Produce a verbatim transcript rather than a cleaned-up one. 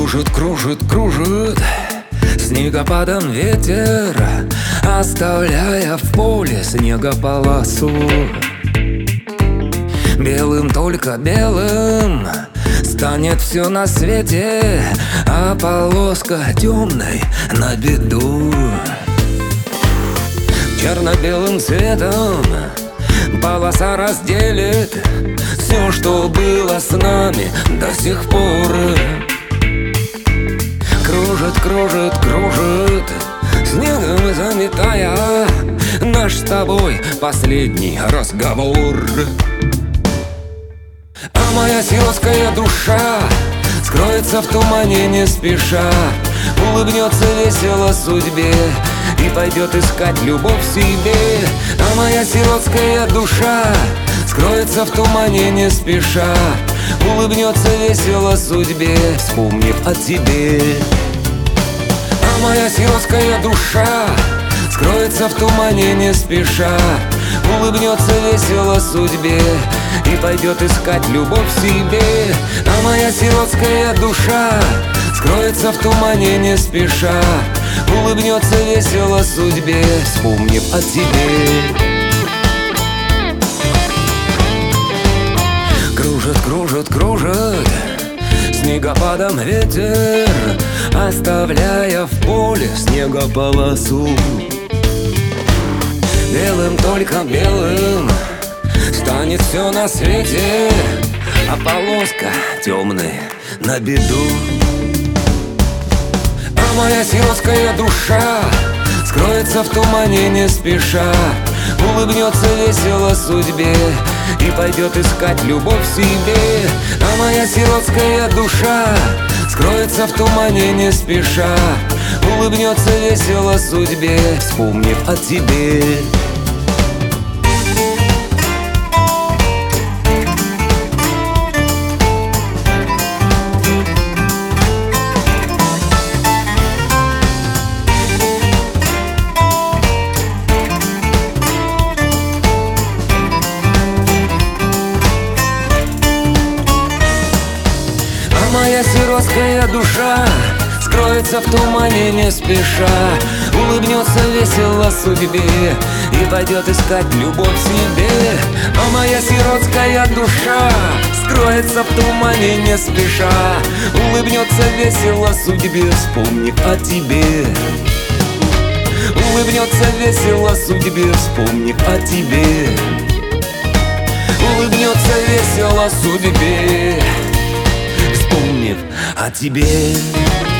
Кружит, кружит, кружит снегопадом ветер, оставляя в поле снегополосу. Белым, только белым станет все на свете, а полоска темной на беду. Черно-белым цветом полоса разделит все, что было с нами до сих пор. Кружит, кружит, кружит, снегом заметая наш с тобой последний разговор. А моя сиротская душа скроется в тумане не спеша, улыбнется весело судьбе и пойдет искать любовь в себе. А моя сиротская душа скроется в тумане не спеша, улыбнется весело судьбе, вспомнив о тебе. А моя сиротская душа скроется в тумане не спеша, улыбнется весело судьбе и пойдет искать любовь в себе. А моя сиротская душа скроется в тумане не спеша, улыбнется весело судьбе, вспомнив о тебе. Кружит, кружит, кружит снегопадом ветер, оставляя в поле снегополосу. Белым, только белым станет все на свете, а полоска темная на беду. А моя сиротская душа скроется в тумане не спеша, улыбнется весело судьбе и пойдет искать любовь в себе. А моя сиротская душа скроется в тумане не спеша, улыбнется весело судьбе, вспомнив о тебе. Моя сиротская душа скроется в тумане не спеша, улыбнется весело судьбе и пойдет искать любовь в себе. А моя сиротская душа скроется в тумане не спеша, улыбнется весело судьбе, вспомнив о тебе. Улыбнется весело судьбе, вспомнив о тебе. Улыбнется весело судьбе, вспомнив о тебе.